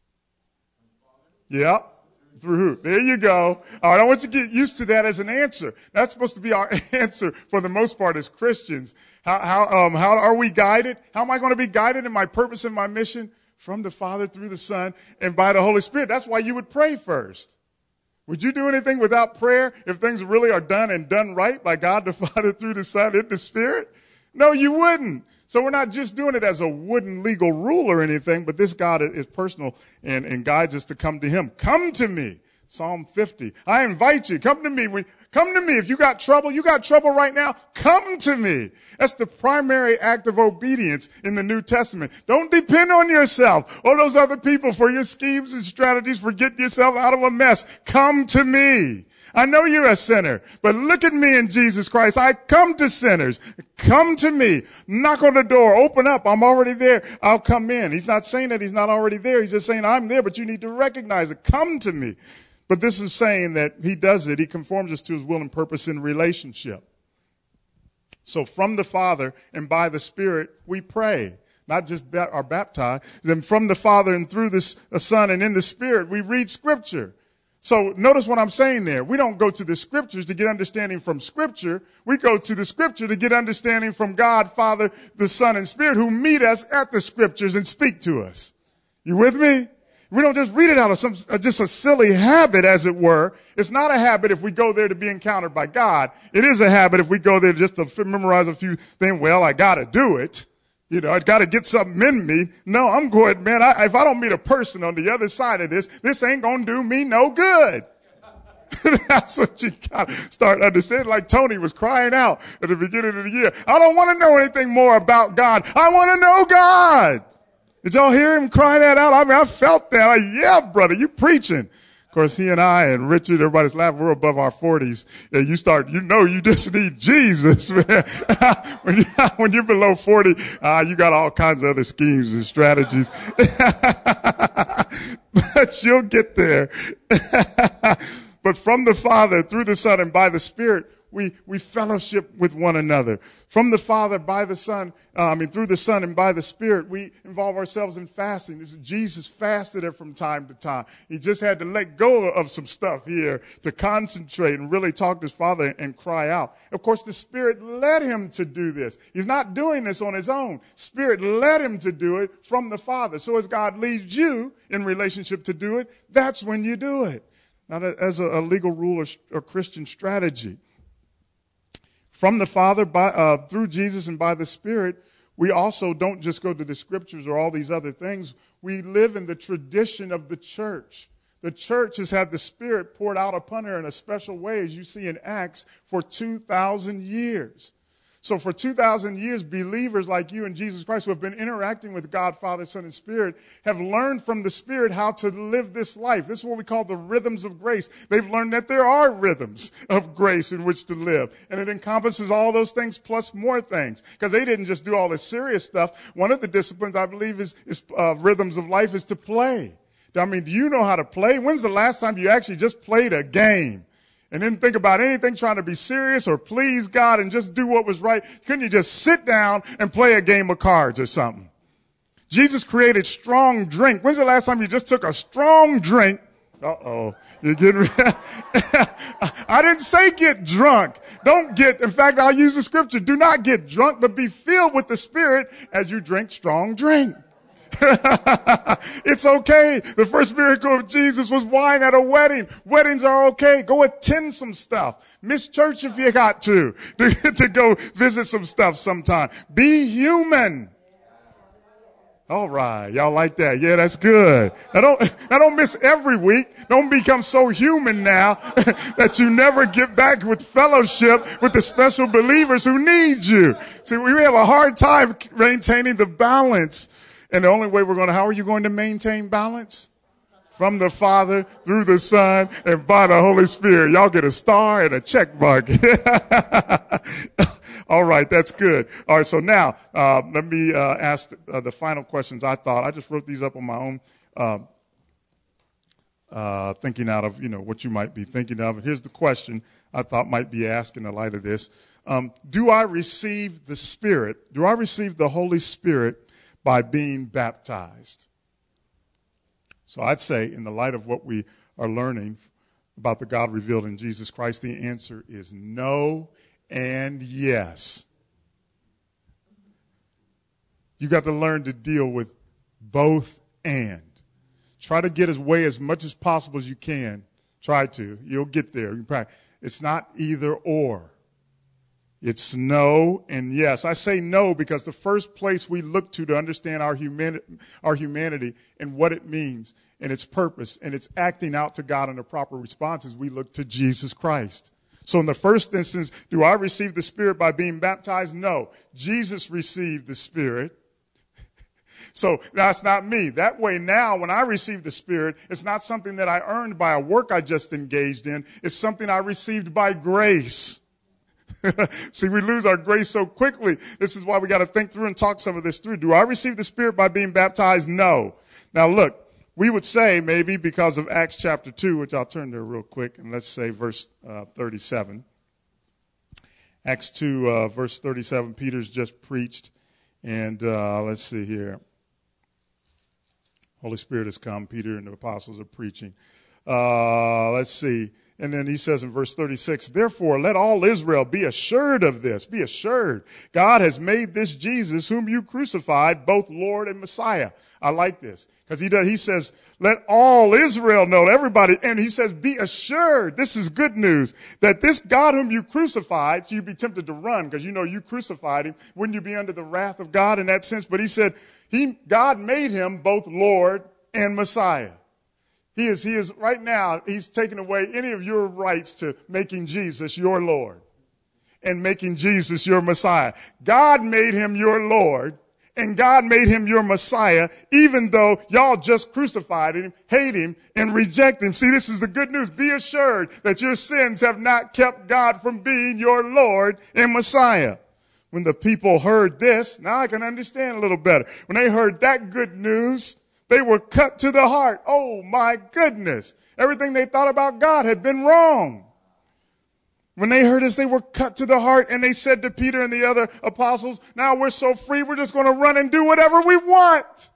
Yep. Through who? There you go. All right, I want you to get used to that as an answer. That's supposed to be our answer for the most part as Christians. How are we guided? How am I going to be guided in my purpose and my mission? From the Father, through the Son, and by the Holy Spirit. That's why you would pray first. Would you do anything without prayer if things really are done and done right by God the Father, through the Son, and the Spirit? No, you wouldn't. So we're not just doing it as a wooden legal rule or anything, but this God is personal and guides us to come to him. Come to me. Psalm 50. I invite you. Come to me. Come to me. If you got trouble right now, come to me. That's the primary act of obedience in the New Testament. Don't depend on yourself or those other people for your schemes and strategies for getting yourself out of a mess. Come to me. I know you're a sinner, but look at me in Jesus Christ. I come to sinners. Come to me. Knock on the door. Open up. I'm already there. I'll come in. He's not saying that he's not already there. He's just saying I'm there, but you need to recognize it. Come to me. But this is saying that he does it. He conforms us to his will and purpose in relationship. So from the Father and by the Spirit, we pray, not just are baptized. Then from the Father and through the Son and in the Spirit, we read Scripture. So notice what I'm saying there. We don't go to the Scriptures to get understanding from Scripture. We go to the Scripture to get understanding from God, Father, the Son, and Spirit, who meet us at the Scriptures and speak to us. You with me? We don't just read it out of just a silly habit, as it were. It's not a habit if we go there to be encountered by God. It is a habit if we go there just to memorize a few things. Well, I got to do it. You know, I got to get something in me. No, I'm going, man, if I don't meet a person on the other side of this ain't going to do me no good. That's what you got to start understanding. Like Tony was crying out at the beginning of the year. I don't want to know anything more about God. I want to know God. Did y'all hear him cry that out? I mean, I felt that. Like, yeah, brother, you preaching. Of course, he and I and Richard, everybody's laughing. We're above our 40s. And you just need Jesus, man. when you're below 40, you got all kinds of other schemes and strategies. But you'll get there. But from the Father, through the Son, and by the Spirit, we fellowship with one another. From the Father, by the Son, through the Son and by the Spirit, we involve ourselves in fasting. Jesus fasted from time to time. He just had to let go of some stuff here to concentrate and really talk to his Father and cry out. Of course, the Spirit led him to do this. He's not doing this on his own. Spirit led him to do it from the Father. So as God leads you in relationship to do it, that's when you do it. Not as a legal rule or Christian strategy. From the Father, through Jesus and by the Spirit, we also don't just go to the Scriptures or all these other things. We live in the tradition of the church. The church has had the Spirit poured out upon her in a special way, as you see in Acts, for 2,000 years. So for 2,000 years, believers like you in Jesus Christ who have been interacting with God, Father, Son, and Spirit have learned from the Spirit how to live this life. This is what we call the rhythms of grace. They've learned that there are rhythms of grace in which to live. And it encompasses all those things plus more things. Because they didn't just do all this serious stuff. One of the disciplines, I believe, is rhythms of life is to play. I mean, do you know how to play? When's the last time you actually just played a game? And didn't think about anything trying to be serious or please God and just do what was right. Couldn't you just sit down and play a game of cards or something? Jesus created strong drink. When's the last time you just took a strong drink? Uh-oh. You're getting I didn't say get drunk. In fact, I'll use the scripture. Do not get drunk, but be filled with the Spirit as you drink strong drink. It's okay. The first miracle of Jesus was wine at a wedding. Weddings are okay. Go attend some stuff. Miss church if you got to go visit some stuff sometime. Be human. All right. Y'all like that? Yeah, that's good. Now don't miss every week. Don't become so human now that you never get back with fellowship with the special believers who need you. See, we have a hard time maintaining the balance. And the only way how are you going to maintain balance? From the Father, through the Son, and by the Holy Spirit. Y'all get a star and a check mark. All right, that's good. All right, so now let me ask the final questions I thought. I just wrote these up on my own, thinking out of, what you might be thinking of. Here's the question I thought might be asked in the light of this. Do I receive the Spirit? Do I receive the Holy Spirit by being baptized? So I'd say, in the light of what we are learning about the God revealed in Jesus Christ, the answer is no and yes. You got to learn to deal with both and. Try to get away as much as possible as you can. Try to. You'll get there. It's not either or. It's no and yes. I say no because the first place we look to understand our humanity and what it means and its purpose and its acting out to God in the proper responses, we look to Jesus Christ. So in the first instance, do I receive the Spirit by being baptized? No. Jesus received the Spirit. So that's not me. That way now, when I receive the Spirit, it's not something that I earned by a work I just engaged in. It's something I received by grace. See, we lose our grace so quickly. This is why we got to think through and talk some of this through. Do I receive the Spirit by being baptized? No. Now look, we would say maybe because of Acts chapter 2, which I'll turn there real quick, and let's say verse 37. Acts 2, verse 37, Peter's just preached, and let's see here. Holy Spirit has come. Peter and the apostles are preaching. Let's see. And then he says in verse 36, therefore, let all Israel be assured of this. Be assured. God has made this Jesus, whom you crucified, both Lord and Messiah. I like this. Because he says, let all Israel know, everybody. And he says, be assured. This is good news. That this God whom you crucified, so you'd be tempted to run because you know you crucified him. Wouldn't you be under the wrath of God in that sense? But he said, God made him both Lord and Messiah. He is right now, he's taking away any of your rights to making Jesus your Lord and making Jesus your Messiah. God made him your Lord and God made him your Messiah, even though y'all just crucified him, hate him, and reject him. See, this is the good news. Be assured that your sins have not kept God from being your Lord and Messiah. When the people heard this, now I can understand a little better. When they heard that good news, they were cut to the heart. Oh, my goodness. Everything they thought about God had been wrong. When they heard this, they were cut to the heart, and they said to Peter and the other apostles, now we're so free, we're just going to run and do whatever we want.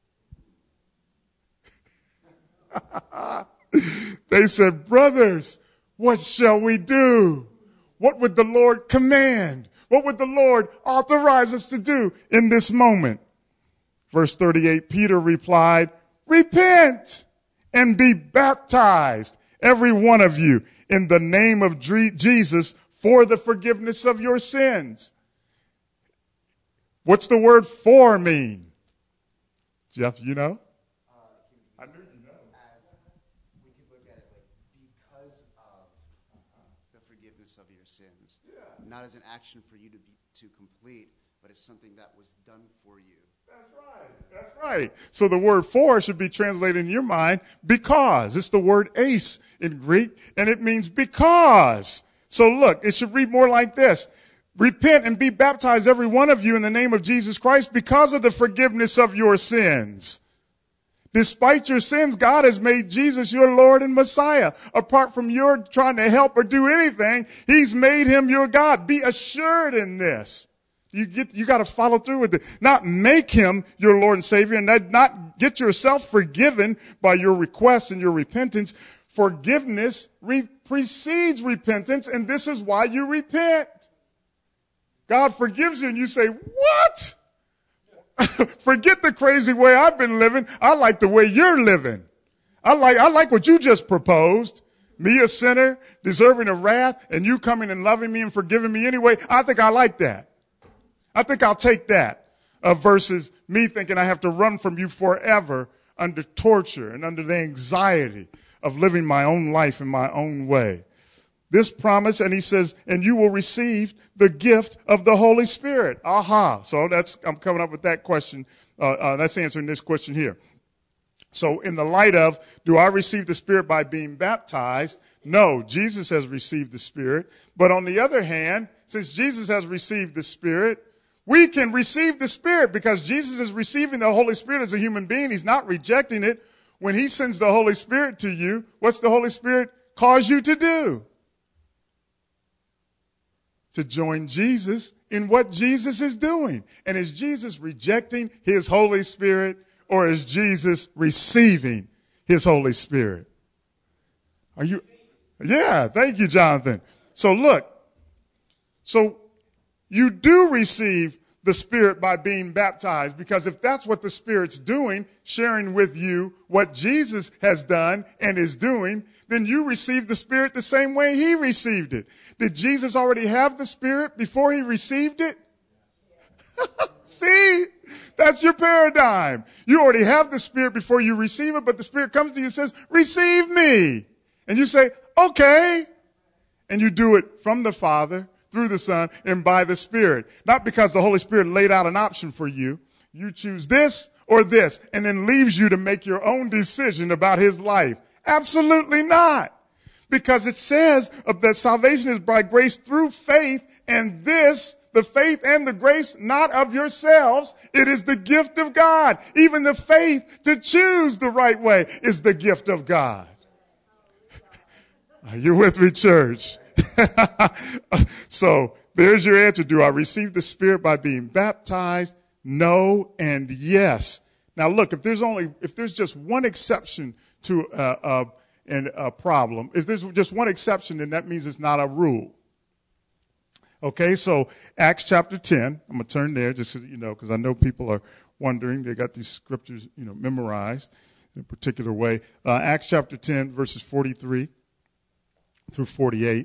They said, brothers, what shall we do? What would the Lord command? What would the Lord authorize us to do in this moment? Verse 38, Peter replied, repent and be baptized, every one of you, in the name of Jesus for the forgiveness of your sins. What's the word for mean? Jeff, you know? I knew you know. We could look at it like because of the forgiveness of your sins. Yeah. Not as an action for you to complete, but it's something that was done for you. That's right. That's right. So the word for should be translated in your mind because. It's the word eis in Greek, and it means because. So look, it should read more like this. Repent and be baptized, every one of you, in the name of Jesus Christ because of the forgiveness of your sins. Despite your sins, God has made Jesus your Lord and Messiah. Apart from your trying to help or do anything, he's made him your God. Be assured in this. You got to follow through with it. Not make him your Lord and Savior and not get yourself forgiven by your requests and your repentance. Forgiveness precedes repentance, and this is why you repent. God forgives you and you say, what? Forget the crazy way I've been living. I like the way you're living. I like what you just proposed. Me, a sinner, deserving of wrath, and you coming and loving me and forgiving me anyway. I think I like that. I think I'll take that versus me thinking I have to run from you forever under torture and under the anxiety of living my own life in my own way. This promise, and he says, and you will receive the gift of the Holy Spirit. Aha. So I'm coming up with that question. That's answering this question here. So in the light of, do I receive the Spirit by being baptized? No, Jesus has received the Spirit. But on the other hand, since Jesus has received the Spirit, we can receive the Spirit because Jesus is receiving the Holy Spirit as a human being. He's not rejecting it. When he sends the Holy Spirit to you, what's the Holy Spirit cause you to do? To join Jesus in what Jesus is doing. And is Jesus rejecting his Holy Spirit or is Jesus receiving his Holy Spirit? Are you? Yeah, thank you, Jonathan. So look, so you do receive the Spirit by being baptized, because if that's what the Spirit's doing, sharing with you what Jesus has done and is doing, then you receive the Spirit the same way he received it. Did Jesus already have the Spirit before he received it? See, that's your paradigm. You already have the Spirit before you receive it, but the Spirit comes to you and says, receive me. And you say, okay. And you do it from the Father, through the Son, and by the Spirit. Not because the Holy Spirit laid out an option for you. You choose this or this, and then leaves you to make your own decision about his life. Absolutely not. Because it says that salvation is by grace through faith, and this, the faith and the grace, not of yourselves. It is the gift of God. Even the faith to choose the right way is the gift of God. Are you with me, church? So there's your answer. Do I receive the Spirit by being baptized? No and yes. Now look, if there's just one exception to a problem, if there's just one exception, then that means it's not a rule. Okay, so Acts chapter 10, I'm going to turn there just so you know, because I know people are wondering. They got these scriptures, memorized in a particular way. Acts chapter 10, verses 43 through 48.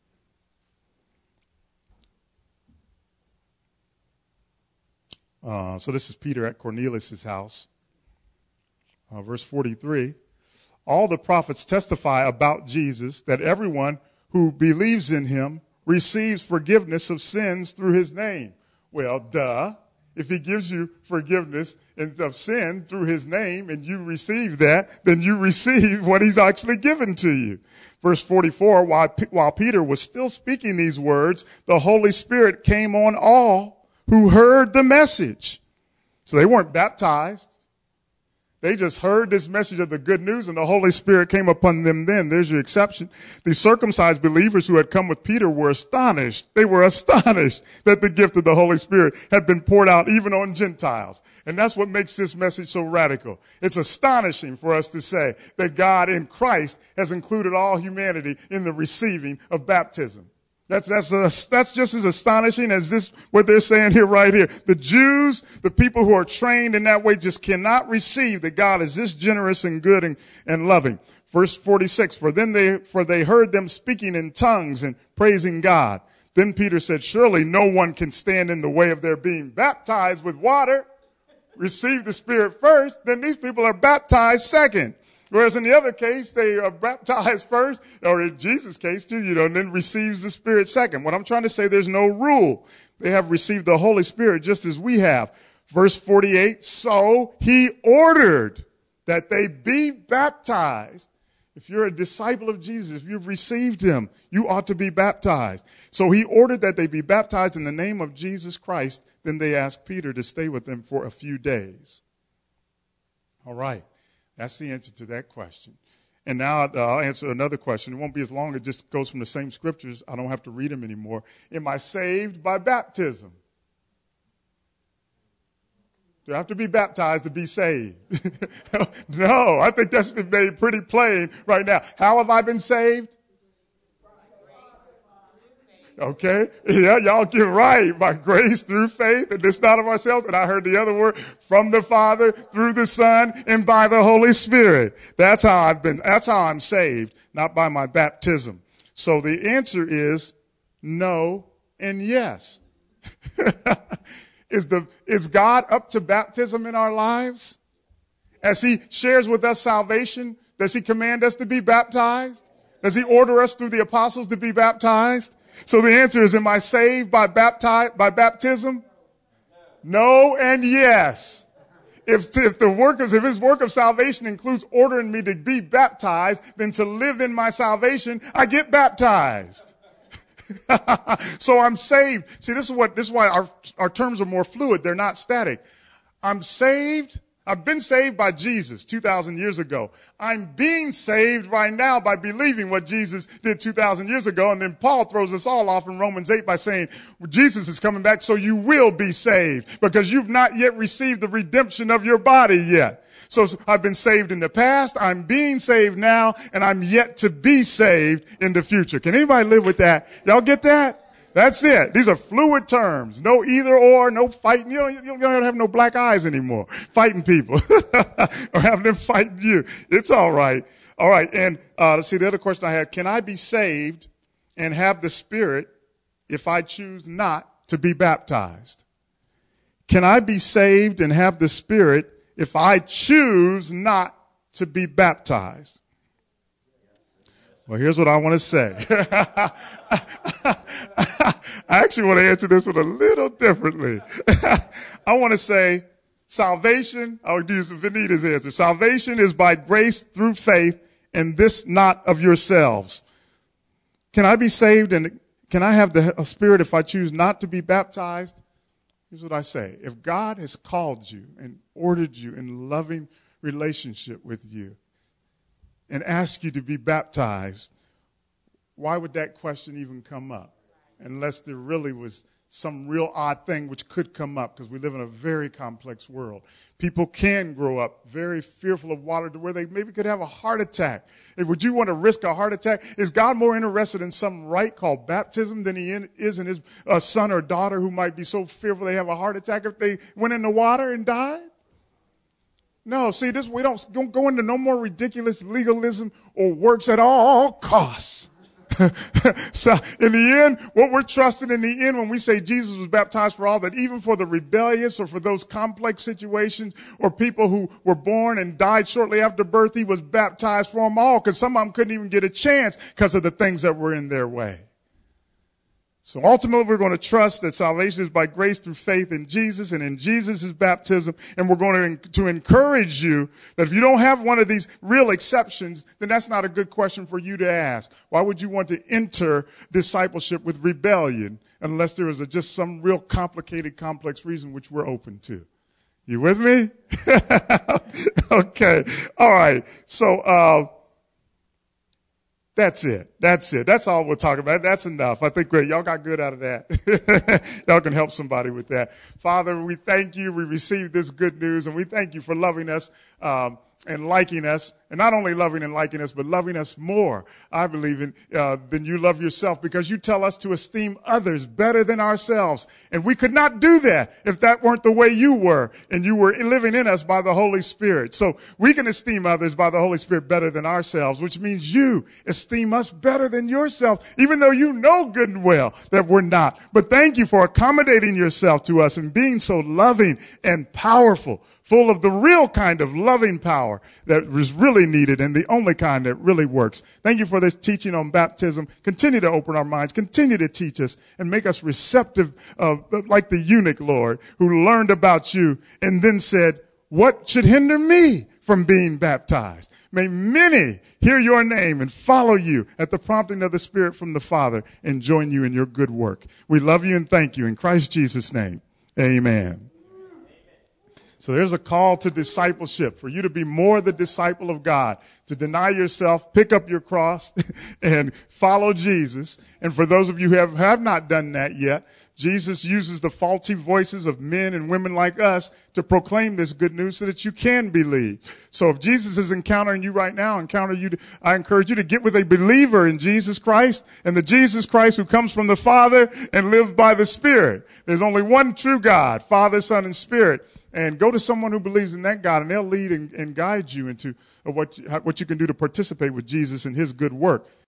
So this is Peter at Cornelius' house. Verse 43. All the prophets testify about Jesus, that everyone who believes in him receives forgiveness of sins through his name. Well, duh. If he gives you forgiveness of sin through his name and you receive that, then you receive what he's actually given to you. Verse 44, while Peter was still speaking these words, the Holy Spirit came on all who heard the message. So they weren't baptized. They just heard this message of the good news, and the Holy Spirit came upon them then. There's your exception. The circumcised believers who had come with Peter were astonished. They were astonished that the gift of the Holy Spirit had been poured out even on Gentiles. And that's what makes this message so radical. It's astonishing for us to say that God in Christ has included all humanity in the receiving of baptism. That's just as astonishing as this, what they're saying here, right here. The Jews, the people who are trained in that way, just cannot receive that God is this generous and good and loving. Verse 46, for they heard them speaking in tongues and praising God. Then Peter said, surely no one can stand in the way of their being baptized with water. Receive the Spirit first, then these people are baptized second. Whereas in the other case, they are baptized first, or in Jesus' case too, and then receives the Spirit second. What I'm trying to say, there's no rule. They have received the Holy Spirit just as we have. Verse 48, so he ordered that they be baptized. If you're a disciple of Jesus, if you've received him, you ought to be baptized. So he ordered that they be baptized in the name of Jesus Christ. Then they asked Peter to stay with them for a few days. All right. That's the answer to that question. And now I'll answer another question. It won't be as long. It just goes from the same scriptures. I don't have to read them anymore. Am I saved by baptism? Do I have to be baptized to be saved? No, I think that's been made pretty plain right now. How have I been saved? Okay, yeah, y'all get right. By grace through faith, and it's not of ourselves. And I heard the other word, from the Father, through the Son, and by the Holy Spirit. That's how I'm saved, not by my baptism. So the answer is no and yes. Is God up to baptism in our lives? As he shares with us salvation, does he command us to be baptized? Does he order us through the apostles to be baptized? So the answer is, am I saved by baptism? No and yes. If his work of salvation includes ordering me to be baptized, then to live in my salvation, I get baptized. So I'm saved. See, this is why our terms are more fluid. They're not static. I'm saved. I've been saved by Jesus 2,000 years ago. I'm being saved right now by believing what Jesus did 2,000 years ago. And then Paul throws us all off in Romans 8 by saying, Jesus is coming back, so you will be saved because you've not yet received the redemption of your body yet. So I've been saved in the past, I'm being saved now, and I'm yet to be saved in the future. Can anybody live with that? Y'all get that? That's it. These are fluid terms. No either or, no fighting. You don't have no black eyes anymore. Fighting people or having them fighting you. It's all right. All right. And let's see, the other question I had, can I be saved and have the Spirit if I choose not to be baptized? Can I be saved and have the Spirit if I choose not to be baptized? Well, here's what I want to say. I actually want to answer this one a little differently. I want to say salvation, I'll use Vanita's answer. Salvation is by grace through faith, and this not of yourselves. Can I be saved and can I have the Spirit if I choose not to be baptized? Here's what I say. If God has called you and ordered you in loving relationship with you and asked you to be baptized, why would that question even come up? Unless there really was some real odd thing which could come up, because we live in a very complex world. People can grow up very fearful of water to where they maybe could have a heart attack. Would you want to risk a heart attack? Is God more interested in some rite called baptism than he is in his son or daughter who might be so fearful they have a heart attack if they went in the water and died? No, see, we don't go into no more ridiculous legalism or works at all costs. So in the end, what we're trusting in the end when we say Jesus was baptized for all, that even for the rebellious or for those complex situations or people who were born and died shortly after birth, he was baptized for them all, because some of them couldn't even get a chance because of the things that were in their way. So ultimately, we're going to trust that salvation is by grace through faith in Jesus and in Jesus' baptism. And we're going to encourage you that if you don't have one of these real exceptions, then that's not a good question for you to ask. Why would you want to enter discipleship with rebellion unless there is just some real complicated, complex reason which we're open to? You with me? Okay. All right. So, that's it. That's all we'll talk about. That's enough. I think y'all got good out of that. Y'all can help somebody with that. Father, we thank you. We received this good news, and we thank you for loving us and liking us, and not only loving and liking us, but loving us more, I believe, than you love yourself, because you tell us to esteem others better than ourselves. And we could not do that if that weren't the way you were, and you were living in us by the Holy Spirit. So we can esteem others by the Holy Spirit better than ourselves, which means you esteem us better than yourself, even though you know good and well that we're not. But thank you for accommodating yourself to us and being so loving and powerful, full of the real kind of loving power that is really needed and the only kind that really works. Thank you for this teaching on baptism. Continue to open our minds. Continue to teach us and make us receptive, like the eunuch, Lord, who learned about you and then said, what should hinder me from being baptized? May many hear your name and follow you at the prompting of the Spirit from the Father and join you in your good work. We love you and thank you in Christ Jesus' name. Amen. So there's a call to discipleship, for you to be more the disciple of God, to deny yourself, pick up your cross, and follow Jesus. And for those of you who have not done that yet, Jesus uses the faulty voices of men and women like us to proclaim this good news so that you can believe. So if Jesus is encountering you right now, I encourage you to get with a believer in Jesus Christ, and the Jesus Christ who comes from the Father and lives by the Spirit. There's only one true God, Father, Son, and Spirit. And go to someone who believes in that God, and they'll lead and guide you into what you can do to participate with Jesus in his good work.